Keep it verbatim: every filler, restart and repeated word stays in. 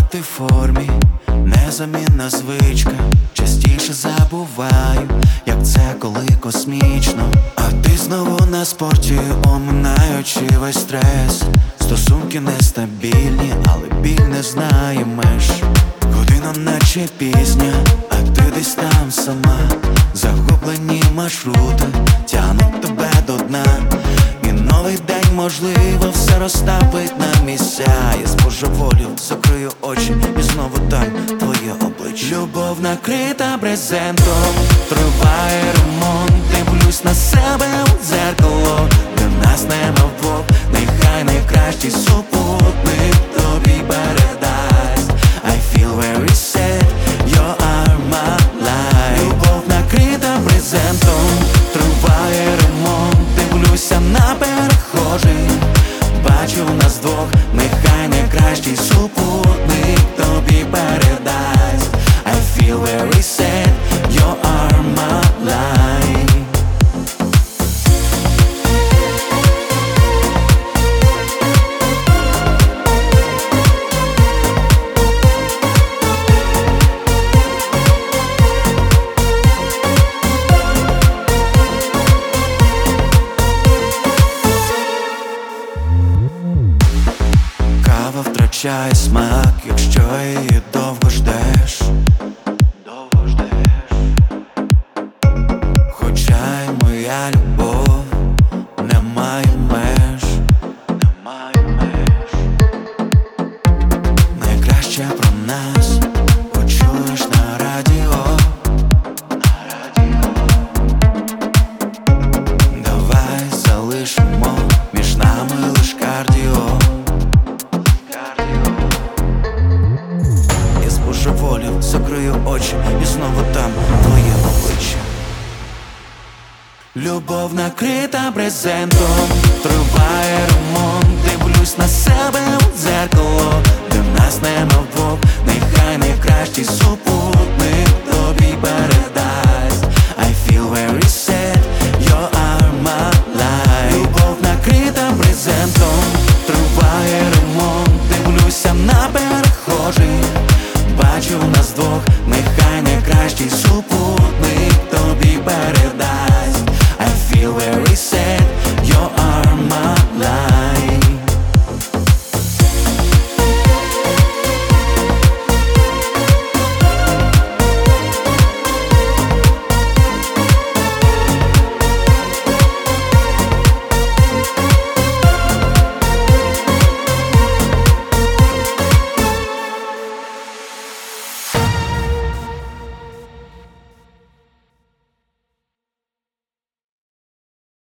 ти в формі, незамінна звичка. Частіше забуваю, як це коли космічно. А ти знову на спорті, оминаючи весь стрес. Стосунки нестабільні, але біль не знає меж. Година наче пісня, а ти десь там сама. Захоплені маршрути тягнуть тебе до дна. І новий день, можливо, все розставить на місця. Я збожеволів, закрию очі і знову там твоє обличчя. Любов накрита брезентом, триває ремонт. Дивлюсь на себе у дзеркало, де нас нема вдвох. Нехай найкращий супутник тобі передасть. I feel very sad, you are my life. Любов накрита брезентом, триває ремонт. Дивлюся на перехожих, бачу нас двох. Нехай найкращий супутник тобі передасть. I feel very sad, you are my life. Кава втрачає смак, якщо її довго ждеш. Довго ждеш. Хоча й моя любов не має меж. Не має меж. Найкраще про нас почуєш на радіо. На радіо. Давай залишимо між нами лиш кардіо. Я збожеволів, закрию очі і знову там твоє обличчя. Любов накрита брезентом, триває ремонт. Дивлюсь на себе у дзеркало, де нас нема вдвох. Нехай найкращий супутник тобі передасть. I feel very sad, you are my life. Любов накрита брезентом,